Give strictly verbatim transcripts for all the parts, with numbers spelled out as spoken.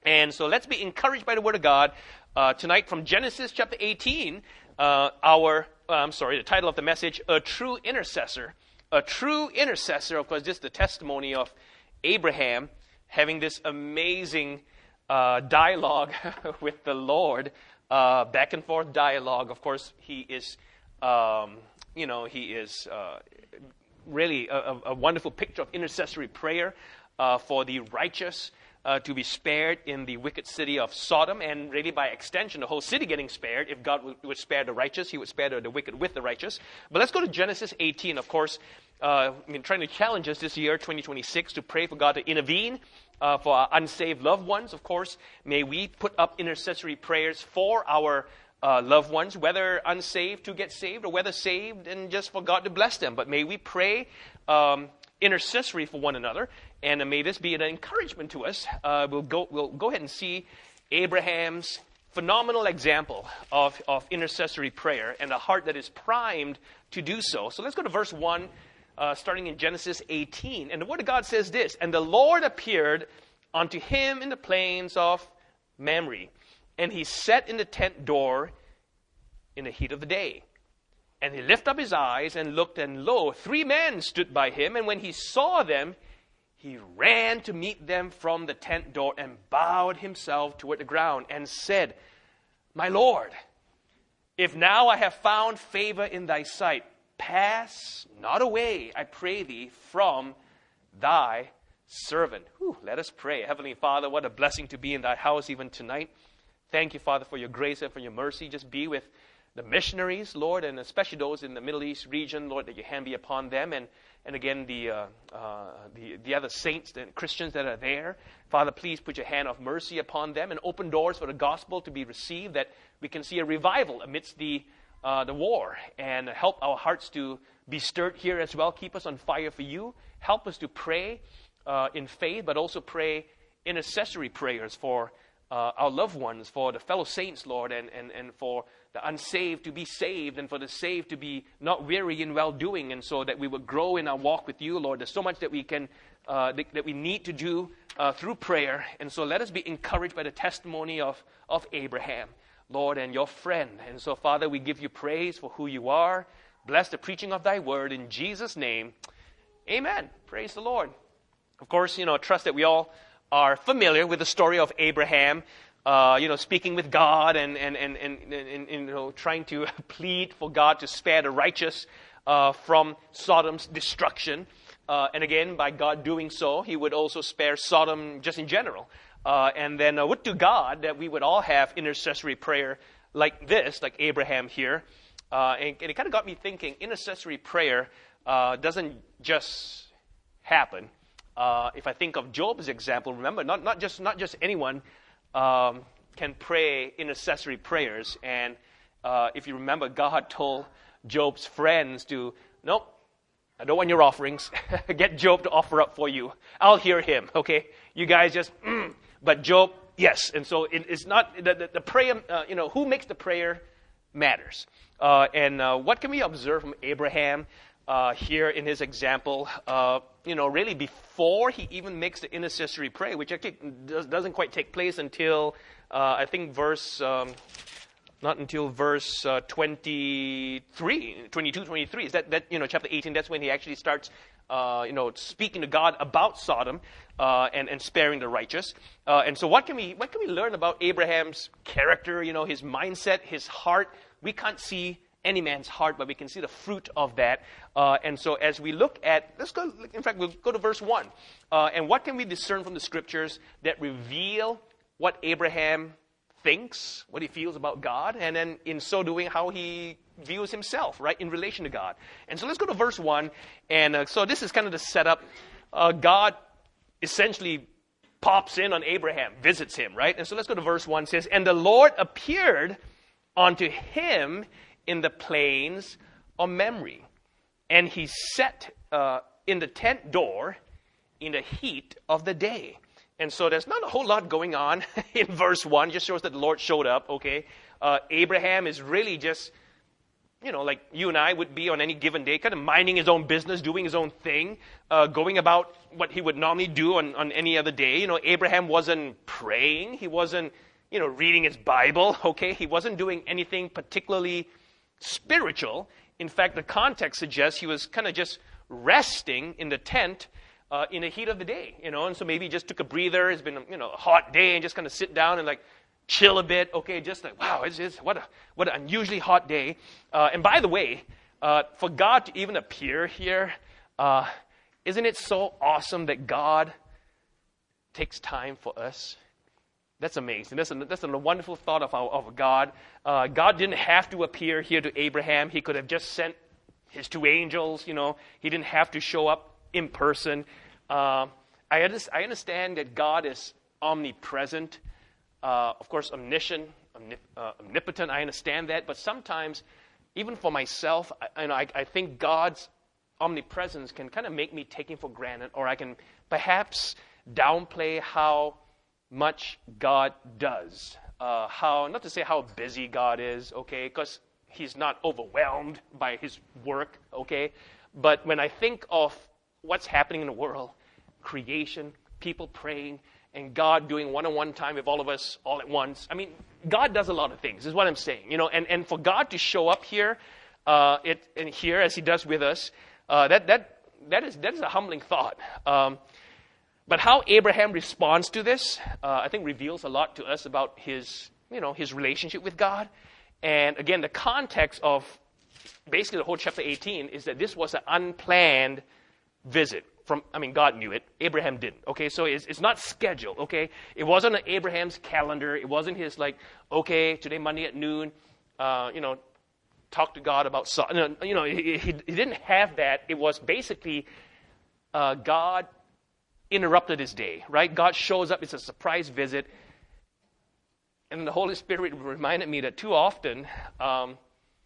And so let's be encouraged by the Word of God. Uh, tonight from Genesis chapter eighteen, uh, our, uh, I'm sorry, the title of the message, A True Intercessor. A true intercessor, of course, this is the testimony of Abraham having this amazing uh, dialogue with the Lord, uh, back and forth dialogue. Of course, he is, um, you know, he is uh, really a, a wonderful picture of intercessory prayer uh, for the righteous uh, to be spared in the wicked city of Sodom, and really by extension, the whole city getting spared. If God would, would spare the righteous, he would spare the, the wicked with the righteous. But let's go to Genesis eighteen, of course. Uh, I mean, trying to challenge us this year, twenty twenty-six, to pray for God to intervene uh, for our unsaved loved ones. Of course, may we put up intercessory prayers for our uh, loved ones, whether unsaved to get saved or whether saved and just for God to bless them. But may we pray um, intercessory for one another, and may this be an encouragement to us. Uh, we'll go. We'll go ahead and see Abraham's phenomenal example of, of intercessory prayer and a heart that is primed to do so. So let's go to verse one. Uh, starting in Genesis eighteen. And the Word of God says this, And the Lord appeared unto him in the plains of Mamre, and he sat in the tent door in the heat of the day. And he lifted up his eyes and looked, and lo, three men stood by him. And when he saw them, he ran to meet them from the tent door and bowed himself toward the ground and said, My Lord, if now I have found favor in thy sight, pass not away, I pray thee, from thy servant. Whew, let us pray. Heavenly Father, what a blessing to be in thy house even tonight. Thank you, Father, for your grace and for your mercy. Just be with the missionaries, Lord, and especially those in the Middle East region, Lord, that your hand be upon them. And, and again, the, uh, uh, the, the other saints and Christians that are there. Father, please put your hand of mercy upon them and open doors for the gospel to be received, that we can see a revival amidst the Uh, the war, and help our hearts to be stirred here as well. Keep us on fire for you. Help us to pray uh, in faith, but also pray intercessory prayers for uh, our loved ones, for the fellow saints, Lord, and, and, and for the unsaved to be saved, and for the saved to be not weary in well-doing, and so that we would grow in our walk with you, Lord. There's so much that we can, uh, that, that we need to do uh, through prayer, and so let us be encouraged by the testimony of, of Abraham, Lord, and your friend. And so, Father, we give you praise for who you are. Bless the preaching of thy word in Jesus' name. Amen. Praise the Lord. Of course, you know, trust that we all are familiar with the story of Abraham, uh, you know, speaking with God and, and, and, and, and, and you know, trying to plead for God to spare the righteous uh, from Sodom's destruction. Uh, and again, by God doing so, he would also spare Sodom just in general. Uh, and then uh, would to God that we would all have intercessory prayer like this, like Abraham here. Uh, and, and it kind of got me thinking, intercessory prayer uh, doesn't just happen. Uh, if I think of Job's example, remember, not, not just not just anyone um, can pray intercessory prayers. And uh, if you remember, God told Job's friends to, nope, I don't want your offerings. Get Job to offer up for you. I'll hear him, okay? You guys just... Mm. But Job, yes. And so it, it's not, the, the, the prayer, uh, you know, who makes the prayer matters. Uh, and uh, what can we observe from Abraham uh, here in his example? Uh, you know, really before he even makes the intercessory prayer, which actually does, doesn't quite take place until, uh, I think, verse, um, not until verse uh, twenty-three, twenty-two, twenty-three. Is that, that, you know, chapter eighteen, that's when he actually starts Uh, you know, speaking to God about Sodom uh, and, and sparing the righteous. Uh, and so what can we what can we learn about Abraham's character, you know, his mindset, his heart? We can't see any man's heart, but we can see the fruit of that. Uh, and so as we look at, let's go, in fact, we'll go to verse one. Uh, and what can we discern from the scriptures that reveal what Abraham thinks, what he feels about God, and then in so doing, how he views himself, right, in relation to God. And so let's go to verse one. And uh, so this is kind of the setup. Uh, God essentially pops in on Abraham, visits him, right? And so let's go to verse one. It says, And the Lord appeared unto him in the plains of Mamre, and he sat uh, in the tent door in the heat of the day. And so there's not a whole lot going on in verse one. It just shows that the Lord showed up, okay? Uh, Abraham is really just you know, like you and I would be on any given day, kind of minding his own business, doing his own thing, uh, going about what he would normally do on, on any other day. You know, Abraham wasn't praying. He wasn't, you know, reading his Bible, okay? He wasn't doing anything particularly spiritual. In fact, the context suggests he was kind of just resting in the tent uh, in the heat of the day, you know, and so maybe he just took a breather. It's been, you know, a hot day, and just kind of sit down and like chill a bit, okay? Just like, wow, it's, it's what a what an unusually hot day. Uh, and by the way, uh, for God to even appear here, uh, isn't it so awesome that God takes time for us? That's amazing. That's a, that's a wonderful thought of our of God. Uh, God didn't have to appear here to Abraham. He could have just sent his two angels. You know, he didn't have to show up in person. Uh, I, under, I understand that God is omnipresent, uh, of course, omniscient, omnip, uh, omnipotent. I understand that, but sometimes, even for myself, I, you know, I, I think God's omnipresence can kind of make me take him for granted, or I can perhaps downplay how much God does. Uh, how, not to say how busy God is, okay, because he's not overwhelmed by his work, okay, but when I think of what's happening in the world, creation, people praying, and God doing one-on-one time with all of us all at once, I mean, God does a lot of things, is what I'm saying, you know, and, and for God to show up here, uh, it, and here as he does with us, uh, that, that, that is, that is a humbling thought. Um, But how Abraham responds to this, uh, I think reveals a lot to us about his, you know, his relationship with God. And again, the context of basically the whole chapter eighteen is that this was an unplanned visit from, I mean, God knew it. Abraham didn't. Okay, so it's, it's not scheduled. Okay, it wasn't on Abraham's calendar. It wasn't his like, okay, today Monday at noon, uh, you know, talk to God about, so, you know, he, he, he didn't have that. It was basically uh, God interrupted his day, right? God shows up. It's a surprise visit. And the Holy Spirit reminded me that too often um,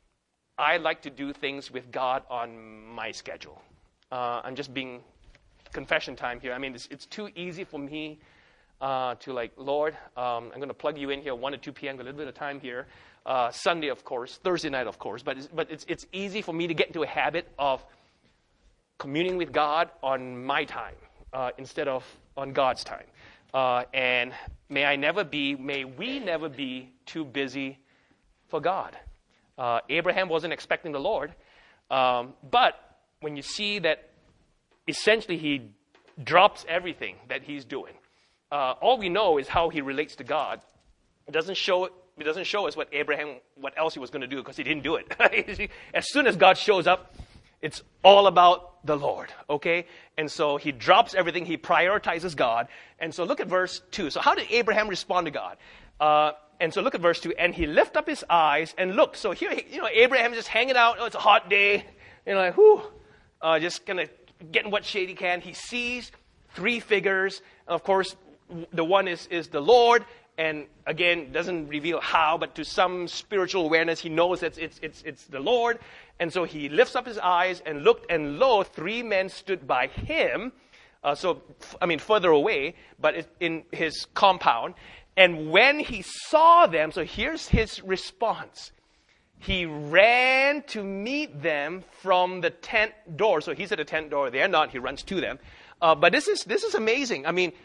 I like to do things with God on my schedule. Uh, I'm just being confession time here. I mean, it's, it's too easy for me uh, to like, Lord, um, I'm going to plug you in here one to two p.m., a little bit of time here. Uh, Sunday, of course. Thursday night, of course. But, it's, but it's, it's easy for me to get into a habit of communing with God on my time. Uh, instead of on God's time. Uh, and may I never be, may we never be too busy for God. Uh, Abraham wasn't expecting the Lord. Um, but when you see that essentially he drops everything that he's doing, uh, all we know is how he relates to God. It doesn't show it doesn't show us what Abraham, what else he was going to do, because he didn't do it. As soon as God shows up, it's all about the Lord, okay? And so he drops everything. He prioritizes God. And so look at verse two. So how did Abraham respond to God? Uh, and so look at verse two. And he lifted up his eyes and looked. So here, you know, Abraham is just hanging out. Oh, it's a hot day. You know, like, whew, uh, just kind of getting what shade he can. He sees three figures. And of course, the one is, is the Lord. And again, doesn't reveal how, but to some spiritual awareness, he knows that it's, it's, it's the Lord. And so he lifts up his eyes and looked, and lo, three men stood by him. Uh, so, I mean, further away, but in his compound. And when he saw them, so here's his response. He ran to meet them from the tent door. So he's at the tent door. They're not. He runs to them. Uh, but this is this is amazing. I mean,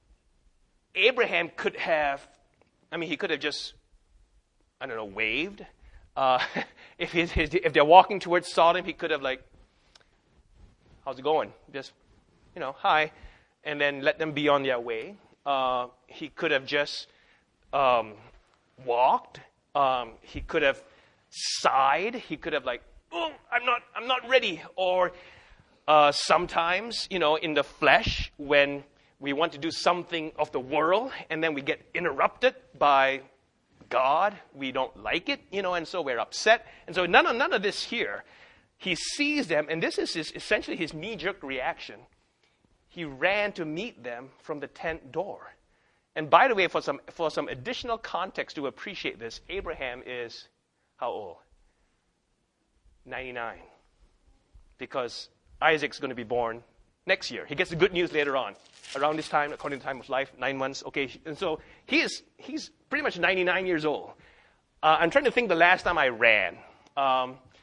Abraham could have, I mean, he could have just, I don't know, waved. Uh, if, his, his, if they're walking towards Sodom, he could have like, how's it going? Just, you know, hi. And then let them be on their way. Uh, he could have just um, walked. Um, he could have sighed. He could have like, oh, I'm not, I'm not ready. Or uh, sometimes, you know, in the flesh, when we want to do something of the world, and then we get interrupted by God. We don't like it, you know, and so we're upset. And so none of, none of this here. He sees them, and this is his, essentially his knee-jerk reaction. He ran to meet them from the tent door. And by the way, for some for some additional context to appreciate this, Abraham is how old? ninety-nine. Because Isaac's going to be born next year. He gets the good news later on. Around this time, according to the time of life, nine months. Okay, and so he is, he's pretty much ninety-nine years old. Uh, I'm trying to think the last time I ran. Um,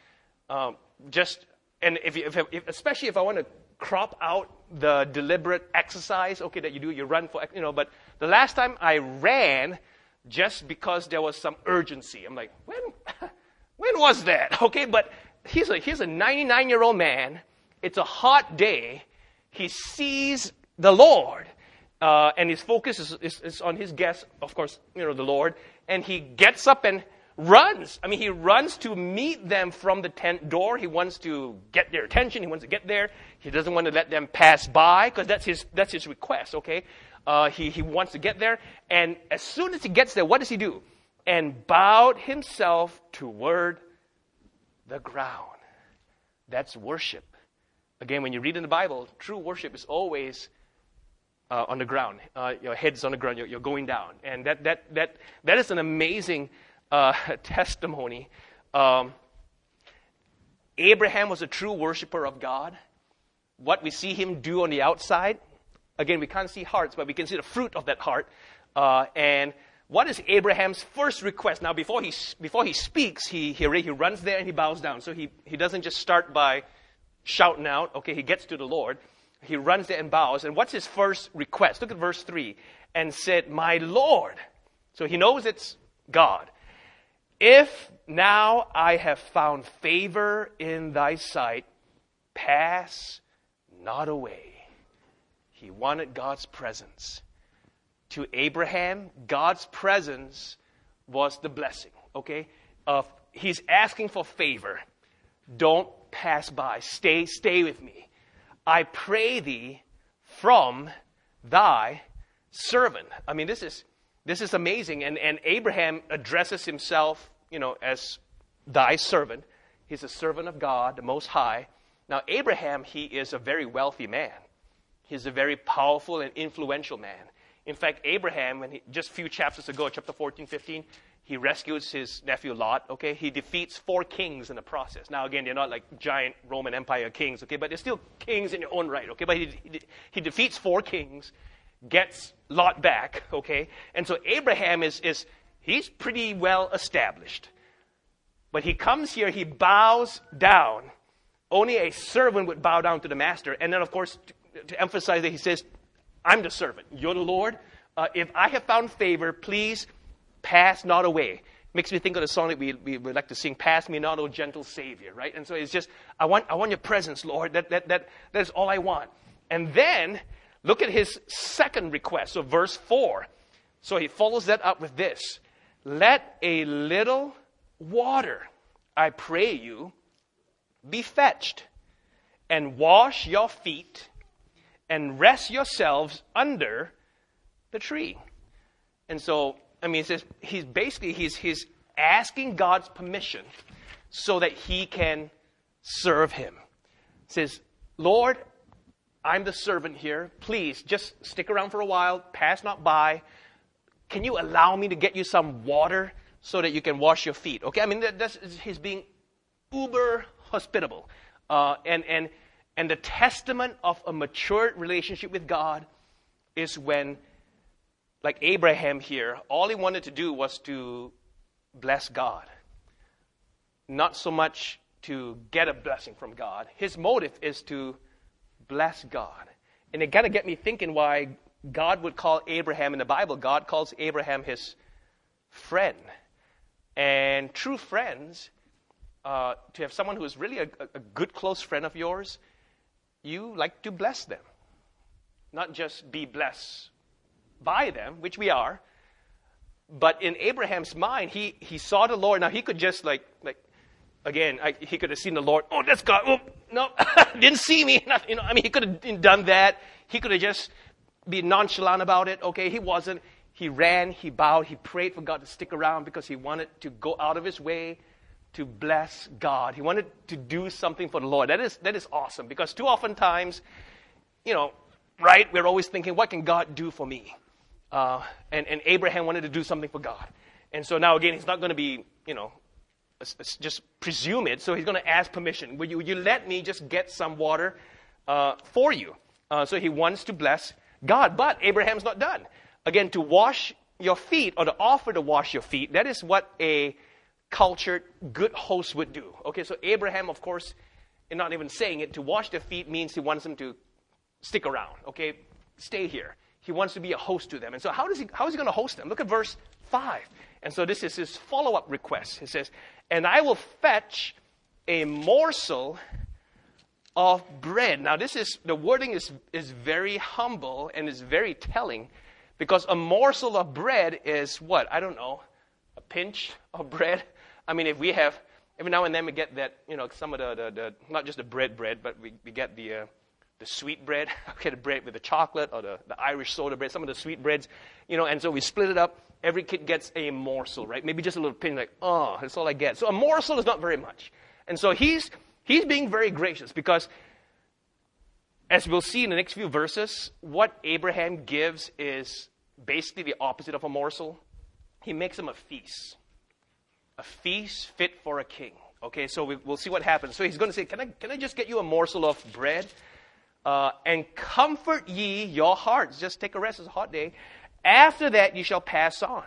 Um, just, and if, you, if, if especially if I want to crop out the deliberate exercise, okay, that you do, you run for, you know, but the last time I ran just because there was some urgency. I'm like, when, when was that? Okay, but he's a, he's a ninety-nine-year-old man. It's a hot day. He sees the Lord, uh, and his focus is, is, is on his guest, of course, you know, the Lord, and he gets up and runs. I mean, he runs to meet them from the tent door. He wants to get their attention. He wants to get there. He doesn't want to let them pass by because that's his that's his request, okay? Uh, he, he wants to get there. And as soon as he gets there, what does he do? And bowed himself toward the ground. That's worship. Again, when you read in the Bible, true worship is always uh, on the ground. Uh, your head's on the ground. You're, you're going down. And that that that that is an amazing uh, testimony. Um, Abraham was a true worshiper of God. What we see him do on the outside, again, we can't see hearts, but we can see the fruit of that heart. Uh, and what is Abraham's first request? Now, before he before he speaks, he he, he runs there and he bows down. So he, he doesn't just start by shouting out. Okay, he gets to the Lord. He runs there and bows. And what's his first request? Look at verse three. And said, "My Lord." So he knows it's God. "If now I have found favor in thy sight, pass not away." He wanted God's presence. To Abraham, God's presence was the blessing, okay? Uh, he's asking for favor. Don't pass by. Stay, stay with me. "I pray thee from thy servant." I mean, this is this is amazing. And, and Abraham addresses himself, you know, as thy servant. He's a servant of God, the Most High. Now, Abraham, he is a very wealthy man. He's a very powerful and influential man. In fact, Abraham, when he, just a few chapters ago, chapter fourteen, fifteen, he rescues his nephew Lot, okay? He defeats four kings in the process. Now, again, they're not like giant Roman Empire kings, okay? But they're still kings in their own right, okay? But he, he, he defeats four kings, gets Lot back, okay? And so Abraham is, is, he's pretty well established. But he comes here, he bows down. Only a servant would bow down to the master. And then, of course, to, to emphasize that, he says, "I'm the servant. You're the Lord. Uh, if I have found favor, please pass not away." Makes me think of the song that we, we would like to sing, "Pass me not, O gentle Savior," right? And so it's just, I want I want your presence, Lord. That that that that is all I want. And then look at his second request. So verse four. So he follows that up with this. "Let a little water, I pray you, be fetched, and wash your feet, and rest yourselves under the tree." And so, I mean, it says he's basically, he's, he's asking God's permission so that he can serve him. He says, "Lord, I'm the servant here. Please, just stick around for a while. Pass not by. Can you allow me to get you some water so that you can wash your feet?" Okay, I mean, that, that's, he's being uber hospitable. Uh, and, and, and the testament of a mature relationship with God is when, like Abraham here, all he wanted to do was to bless God. Not so much to get a blessing from God. His motive is to bless God. And it got to get me thinking why God would call Abraham in the Bible. God calls Abraham his friend. And true friends, uh, to have someone who is really a, a good close friend of yours, you like to bless them. Not just be blessed by them, which we are. But in Abraham's mind, he, he saw the Lord. Now, he could just like, like again, I, he could have seen the Lord. "Oh, that's God. Oh, no, didn't see me." Not, you know, I mean, he could have done that. He could have just been nonchalant about it. Okay, he wasn't. He ran, he bowed, he prayed for God to stick around because he wanted to go out of his way to bless God. He wanted to do something for the Lord. That is that is awesome, because too often times, you know, right, we're always thinking, what can God do for me? Uh, and, and Abraham wanted to do something for God. And so now, again, he's not going to be, you know, just presume it. So he's going to ask permission. Would you, would you let me just get some water uh, for you? Uh, so he wants to bless God. But Abraham's not done. Again, to wash your feet, or to offer to wash your feet, that is what a cultured, good host would do. Okay, so Abraham, of course, and not even saying it, to wash their feet means he wants them to stick around, okay? Stay here. He wants to be a host to them. And so how does he, how is he going to host them? Look at verse five. And so this is his follow-up request. He says, and I will fetch a morsel of bread. Now this is, the wording is, is very humble and is very telling, because a morsel of bread is what? I don't know, a pinch of bread. I mean, if we have, every now and then we get that, you know, some of the, the, the not just the bread bread, but we, we get the, uh, the sweet bread, okay, the bread with the chocolate, or the, the Irish soda bread, some of the sweet breads, you know, and so we split it up. Every kid gets a morsel, right? Maybe just a little pinch, like, oh, that's all I get. So a morsel is not very much. And so he's, he's being very gracious, because as we'll see in the next few verses, what Abraham gives is basically the opposite of a morsel. He makes him a feast. A feast fit for a king. Okay, so we, we'll see what happens. So he's going to say, can I, can I just get you a morsel of bread? Uh, and comfort ye your hearts. Just take a rest. It's a hot day. After that, you shall pass on.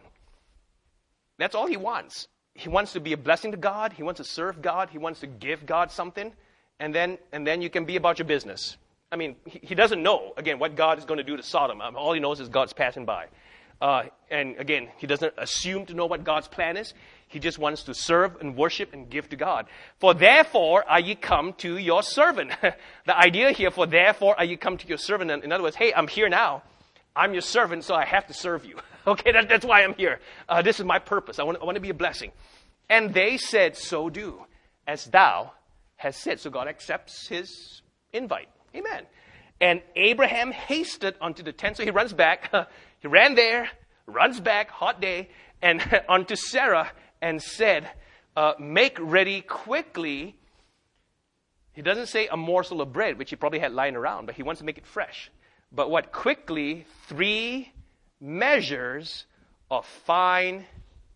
That's all he wants. He wants to be a blessing to God. He wants to serve God. He wants to give God something. And then, and then you can be about your business. I mean, he, he doesn't know, again, what God is going to do to Sodom. I mean, all he knows is God's passing by. Uh, and again, he doesn't assume to know what God's plan is. He just wants to serve and worship and give to God. For therefore are ye come to your servant. The idea here, for therefore are ye come to your servant. In other words, hey, I'm here now. I'm your servant, so I have to serve you. Okay, that, that's why I'm here. Uh, this is my purpose. I want, I want to be a blessing. And they said, so do, as thou hast said. So God accepts his invite. Amen. And Abraham hasted unto the tent. So he runs back. He ran there, runs back, hot day, and unto Sarah, and said, uh, make ready quickly. He doesn't say a morsel of bread, which he probably had lying around, but he wants to make it fresh. But what? Quickly, three measures of fine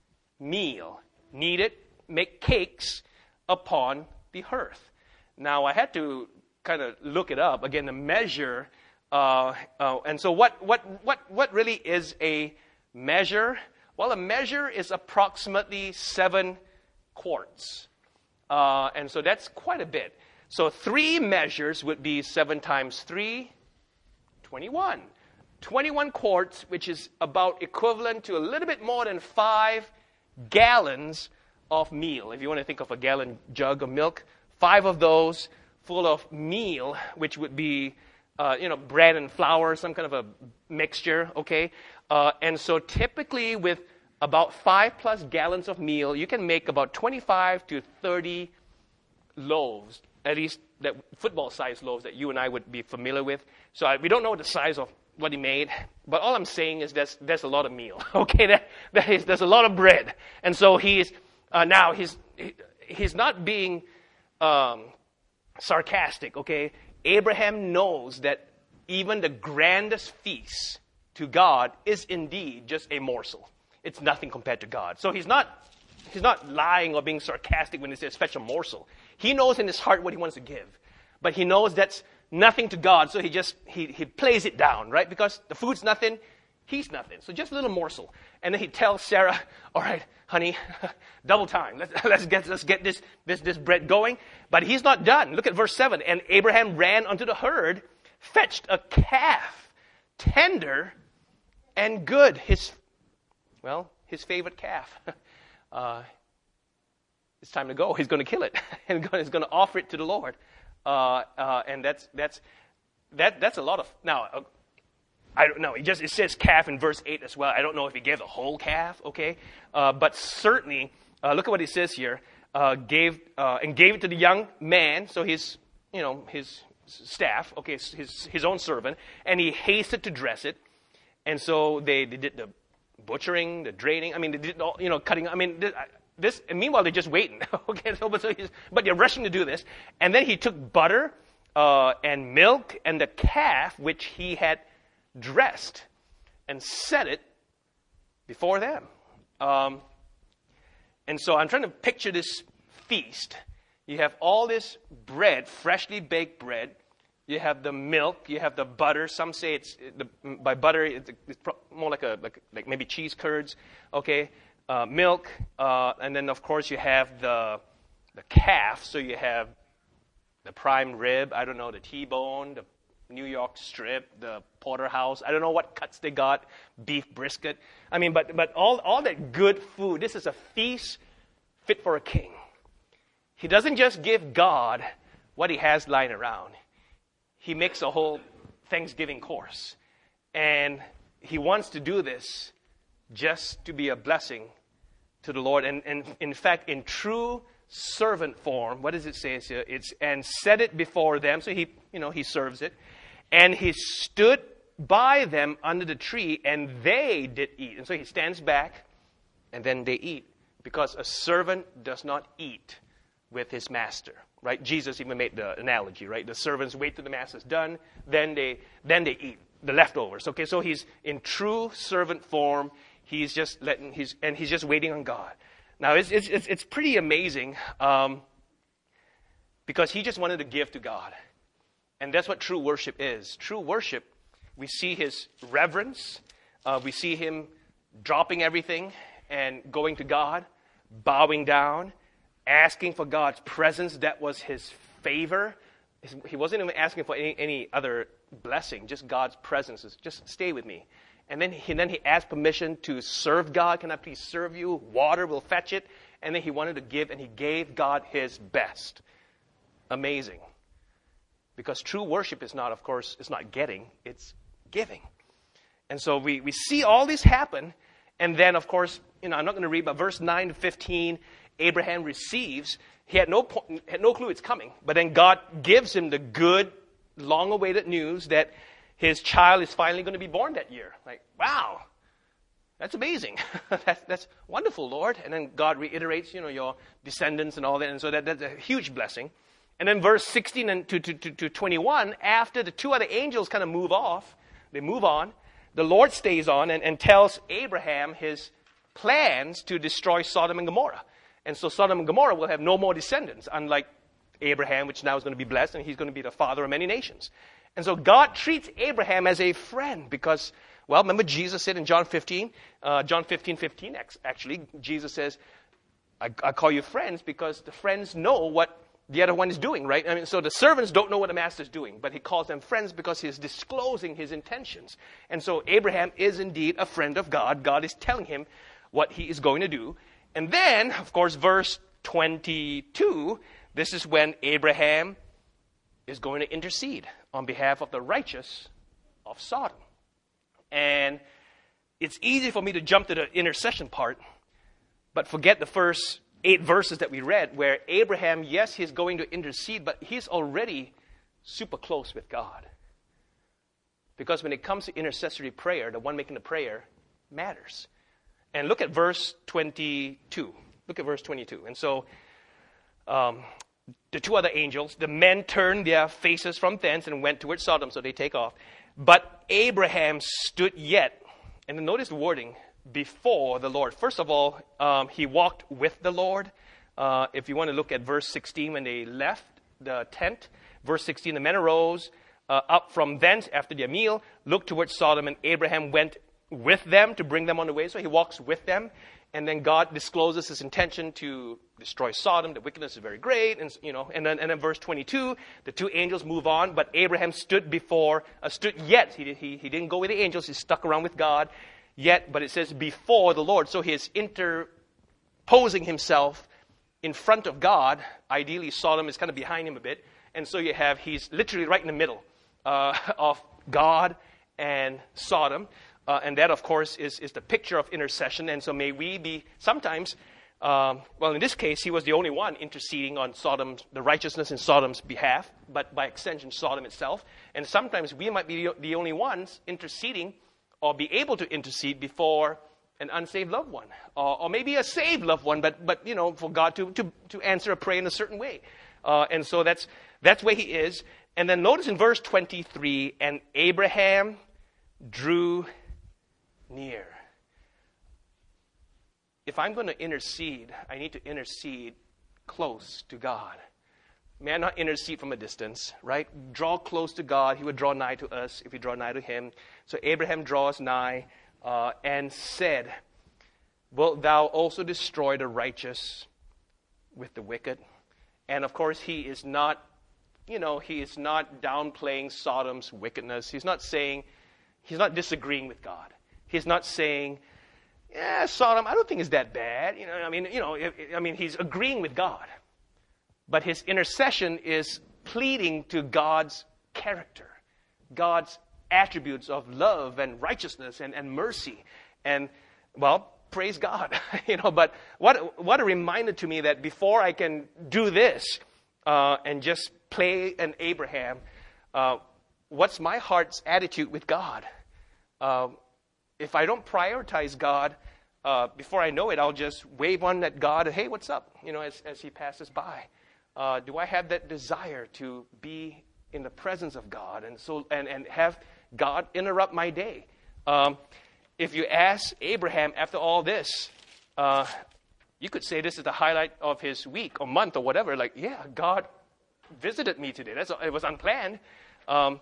meal needed, make cakes upon the hearth. Now, I had to kind of look it up. Again, the measure, uh, uh, and so what, what, what, what really is a measure? Well, a measure is approximately seven quarts. Uh, and so that's quite a bit. So three measures would be seven times three, twenty-one. twenty-one quarts, which is about equivalent to a little bit more than five gallons of meal. If you want to think of a gallon jug of milk, five of those full of meal, which would be, uh, you know, bread and flour, some kind of a mixture, okay? Uh, and so typically with about five plus gallons of meal, you can make about twenty-five to thirty loaves, at least that football-sized loaves that you and I would be familiar with. So I, we don't know the size of what he made, but all I'm saying is there's, there's a lot of meal, okay? That, that is, there's a lot of bread. And so he's, uh, now he's, he, he's not being um, sarcastic, okay? Abraham knows that even the grandest feast to God is indeed just a morsel. It's nothing compared to God. So he's not, he's not lying or being sarcastic when he says fetch a morsel. He knows in his heart what he wants to give, but he knows that's nothing to God, so he just, he, he plays it down, right? Because the food's nothing, he's nothing. So just a little morsel. And then he tells Sarah, all right, honey, double time. Let's, let's get, let's get this, this, this bread going. But he's not done. Look at verse seven. And Abraham ran unto the herd, fetched a calf, tender and good. His, well, his favorite calf. Uh, it's time to go. He's going to kill it. And he's going to offer it to the Lord. Uh, uh, and that's that's that that's a lot of now. Uh, I don't know. It just it says calf in verse eight as well. I don't know if he gave the whole calf. Okay, uh, but certainly uh, look at what he says here. Uh, gave uh, and gave it to the young man. So his you know his staff. Okay, his his own servant, and he hasted to dress it. And so they, they did the butchering, the draining. I mean, they did all you know cutting. I mean. This, This, and meanwhile, they're just waiting. Okay, so, but, so he's, but they're rushing to do this. And then he took butter uh, and milk and the calf, which he had dressed, and set it before them. Um, and so I'm trying to picture this feast. You have all this bread, freshly baked bread. You have the milk. You have the butter. Some say it's the, by butter. It's, it's more like a like, like maybe cheese curds. Okay. uh, milk, uh, and then of course you have the the calf. So you have the prime rib, I don't know, the T-bone, the New York strip, the porterhouse. I don't know what cuts they got, beef brisket. I mean, but but all all that good food. This is a feast fit for a king. He doesn't just give God what he has lying around. He makes a whole Thanksgiving course, and he wants to do this just to be a blessing to the Lord. And, and in fact, in true servant form, what does it say here? It's and set it before them. So he, you know, he serves it. And he stood by them under the tree, and they did eat. And so he stands back, and then they eat. Because a servant does not eat with his master, right? Jesus even made the analogy, right? The servants wait till the master's done, then they then they eat the leftovers. Okay, so he's in true servant form. He's just letting he's and he's just waiting on God. Now it's it's it's, it's pretty amazing um, because he just wanted to give to God, and that's what true worship is. True worship, we see his reverence, uh, we see him dropping everything and going to God, bowing down, asking for God's presence. That was his favor. He wasn't even asking for any, any other blessing, just God's presence. Just stay with me. And then he, then he asked permission to serve God. Can I please serve you? Water, will fetch it. And then he wanted to give, and he gave God his best. Amazing. Because true worship is not, of course, it's not getting, it's giving. And so we, we see all this happen. And then, of course, you know, I'm not going to read, but verse nine to fifteen, Abraham receives. He had no point, had no clue it's coming. But then God gives him the good, long-awaited news that his child is finally going to be born that year. Like, wow, that's amazing. that's, that's wonderful, Lord. And then God reiterates, you know, your descendants and all that. And so that, that's a huge blessing. And then verse sixteen and to, to, to, to twenty-one, after the two other angels kind of move off, they move on, the Lord stays on and, and tells Abraham his plans to destroy Sodom and Gomorrah. And so Sodom and Gomorrah will have no more descendants, unlike Abraham, which now is going to be blessed, and he's going to be the father of many nations. And so God treats Abraham as a friend because, well, remember Jesus said in John fifteen, uh, John fifteen, fifteen, actually, Jesus says, I, I call you friends because the friends know what the other one is doing, right? I mean, so the servants don't know what the master is doing, but he calls them friends because he's disclosing his intentions. And so Abraham is indeed a friend of God. God is telling him what he is going to do. And then, of course, verse twenty-two, this is when Abraham is going to intercede on behalf of the righteous of Sodom. And it's easy for me to jump to the intercession part, but forget the first eight verses that we read where Abraham, yes, he's going to intercede, but he's already super close with God. Because when it comes to intercessory prayer, the one making the prayer matters. And look at verse twenty-two. Look at verse twenty-two. And so um, the two other angels, the men turned their faces from thence and went towards Sodom, so they take off. But Abraham stood yet, and then notice the wording, before the Lord. First of all, um, he walked with the Lord. Uh, if you want to look at verse sixteen, when they left the tent, verse sixteen, the men arose uh, up from thence after their meal, looked towards Sodom, and Abraham went with them to bring them on the way. So he walks with them, and then God discloses his intention to destroy Sodom. The wickedness is very great, and you know. And then, and then verse twenty-two, the two angels move on, but Abraham stood before, uh, stood yet. He, he he didn't go with the angels. He stuck around with God. Yet, but it says before the Lord. So he is interposing himself in front of God. Ideally, Sodom is kind of behind him a bit. And so you have, he's literally right in the middle uh, of God and Sodom. Uh, and that, of course, is, is the picture of intercession. And so may we be sometimes, um, well, in this case, he was the only one interceding on Sodom's, the righteousness in Sodom's behalf, but by extension, Sodom itself. And sometimes we might be the only ones interceding or be able to intercede before an unsaved loved one, or, or maybe a saved loved one, but but you know, for God to to, to answer a prayer in a certain way, uh, and so that's that's where he is. And then notice in verse twenty-three, and Abraham drew near. If I'm going to intercede, I need to intercede close to God. May I not intercede from a distance, right? Draw close to God. He would draw nigh to us if we draw nigh to him. So Abraham draws nigh uh, and said, wilt thou also destroy the righteous with the wicked? And of course, he is not, you know, he is not downplaying Sodom's wickedness. He's not saying, he's not disagreeing with God. He's not saying, yeah, Sodom, I don't think it's that bad. You know, I mean, you know, I mean, he's agreeing with God. But his intercession is pleading to God's character, God's attributes of love and righteousness and, and mercy. And, well, praise God. you know, but what what a reminder to me that before I can do this uh, and just play an Abraham, uh, what's my heart's attitude with God? Uh, if I don't prioritize God, uh, before I know it, I'll just wave one at God. Hey, what's up? You know, as as he passes by. Uh, do I have that desire to be in the presence of God and so and, and have God interrupt my day? Um, if you ask Abraham after all this, uh, you could say this is the highlight of his week or month or whatever. Like, yeah, God visited me today. That's it was unplanned, um,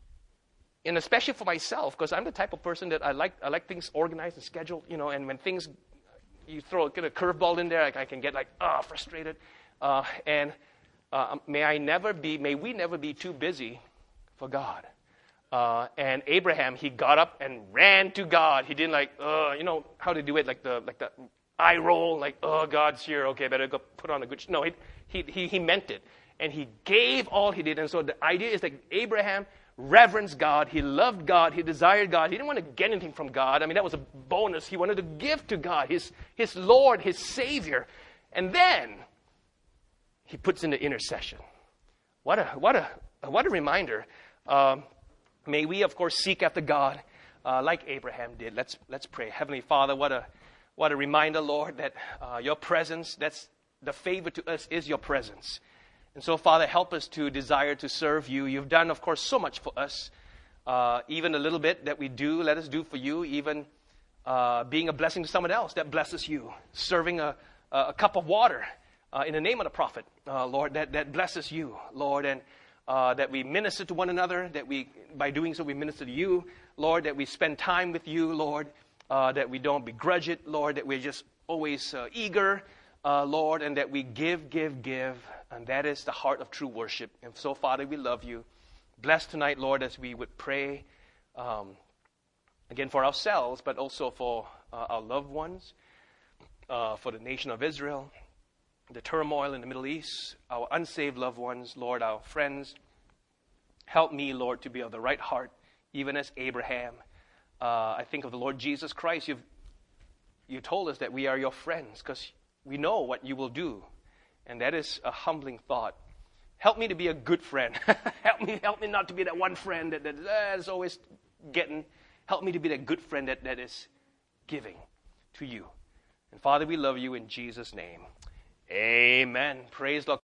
and especially for myself, because I'm the type of person that I like I like things organized and scheduled. You know, and when things you throw get a curveball in there, I, I can get like ah oh, frustrated. Uh, and uh, may I never be, may we never be too busy for God. Uh, and Abraham, he got up and ran to God. He didn't like, uh, you know how to do it, like the like the eye roll, like, oh, God's here, okay, better go put on a good. Sh-. No, he, he he he meant it, and he gave all he did. And so the idea is that Abraham reverenced God, he loved God, he desired God. He didn't want to get anything from God. I mean, that was a bonus. He wanted to give to God, his his Lord, his Savior, and then he puts in the intercession. What a what a what a reminder. Um, may we, of course, seek after God uh, like Abraham did. Let's let's pray. Heavenly Father, what a what a reminder, Lord, that uh, your presence, that's the favor to us is your presence. And so, Father, help us to desire to serve you. You've done, of course, so much for us. Uh, even a little bit that we do, let us do for you. Even uh, being a blessing to someone else that blesses you. Serving a, a cup of water. Uh, in the name of the prophet, uh, Lord, that, that blesses you, Lord, and uh, that we minister to one another, that we, by doing so, we minister to you, Lord, that we spend time with you, Lord, uh, that we don't begrudge it, Lord, that we're just always uh, eager, uh, Lord, and that we give, give, give, and that is the heart of true worship. And so, Father, we love you. Bless tonight, Lord, as we would pray, um, again, for ourselves, but also for uh, our loved ones, uh, for the nation of Israel, the turmoil in the Middle East, our unsaved loved ones, Lord, our friends. Help me, Lord, to be of the right heart, even as Abraham. Uh, I think of the Lord Jesus Christ. You've you told us that we are your friends because we know what you will do. And that is a humbling thought. Help me to be a good friend. help me help me not to be that one friend that, that uh, is always getting. Help me to be that good friend that, that is giving to you. And Father, we love you in Jesus' name. Amen. Praise the Lord.